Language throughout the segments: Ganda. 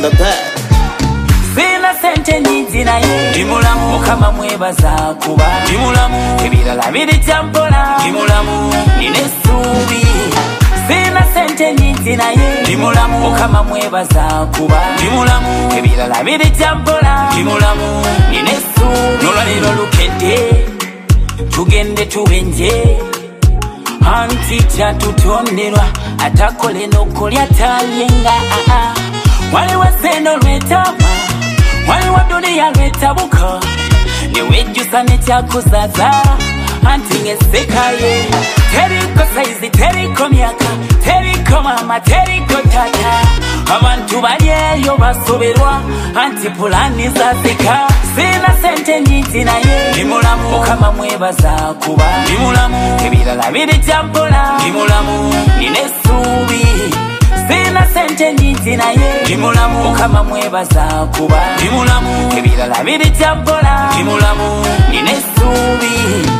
the bed. Sina sente nyingi naye ndi mulamu mukama mwebaza kuba ndi mulamu ebirala biri jambola ndi mulamu nina essuubi. Sina sente nyingi naye ndi mulamu mukama mwebaza kuba ndi mulamu ebirala biri jambola ndi mulamu nina essuubi. Nolwaliro lukedde tugende tuwenje anti kyatutonderwa atakole n'okulya talyenga. Waliwo seno lwetama waliwo duniya lwetabuka newejjusa nekyakuzaza anti ngesekaye. Teriko saizi teriko myaka teriko mama teriko tata abantu bali eyo basoberwa anti pulani zazika. Sina sente nyingi naye ndi mulamu mukama mwebaza kuba ndi mulamu ebirala biri jambola ndi mulamu nina essuubi. Sina sente nyingi naye ndi mulamu mukama mwebaza kuba ndi mulamu ebirala biri jambola ndi mulamu nina essuubi.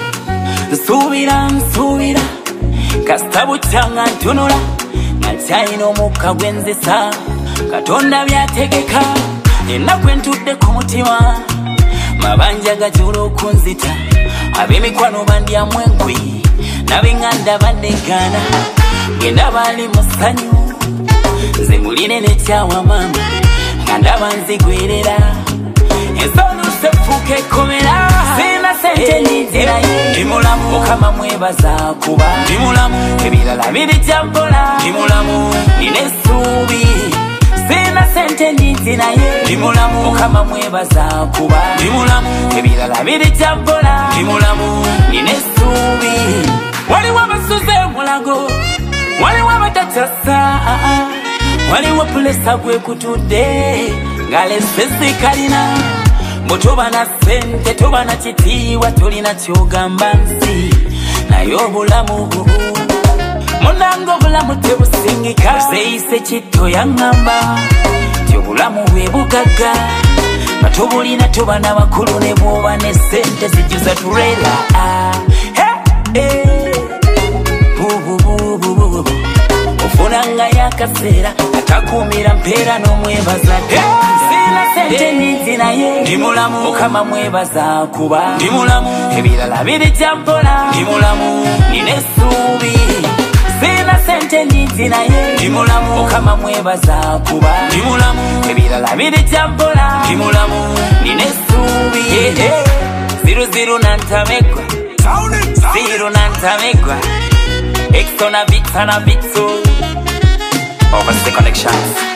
Nsuubira kasita bukyanga ntunula nga nkyalina omukka gwenzisa Katonda byategeka ennaku entudde ku mutima mabanja gajula okunzita ab'emikwano bandyamu enkwi n'ab'eŋŋanda bandegaana ngenda baali mu ssanyu nze muline nekyawa maama nga ndaba nzigwerera ensonuse fuuka ekkomera. Sina sente nyingi naye ndi mulamu mukama mwebaza kuba ndi mulamu ebirala biri jambola ndi mulamu nina essuubi. Sina sente nyingi naye ndi mulamu mukama mwebaza kuba ndi mulamu ebirala biri jambola ndi mulamu nina essuubi. Waliwo abasuze mulago waliwo abatakyasa waliwo pulesa gwekutudde ngalesesi kalina mbu tuba na sente tuba na kitiibwa tulina kyogamba nsi naye obulamu munange obulamu tebusingika. Zeeyise kitto yaŋŋamba ti obulamu bwe bugagga nga tubulina tuba n'abakulu ne bw'oba ne sente zijjuza turela. Ofunanga yakaseera akakuumira mpeera n'omwebaza. Sina sente nyingi naye ndi mulamu mukama mwebaza kuba ndi mulamu ebirala biri jambola ndi mulamu nina essuubi. Sina sente nyingi naye ndi mulamu mukama mwebaza kuba ndi mulamu ebirala biri jambola ndi mulamu nina essuubi. 00 nantamegwa 0 nantamegwa Exo na Vitsa na Vitsu Overstay Connections.